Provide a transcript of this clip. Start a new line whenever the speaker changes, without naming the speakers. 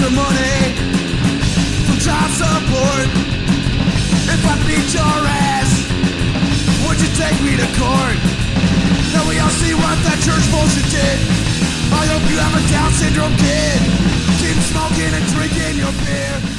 some money from child support. If I beat your ass, would you take me to court? Now we all see what that church bullshit did. I hope you have a Down syndrome kid. Keep smoking and drinking your beer.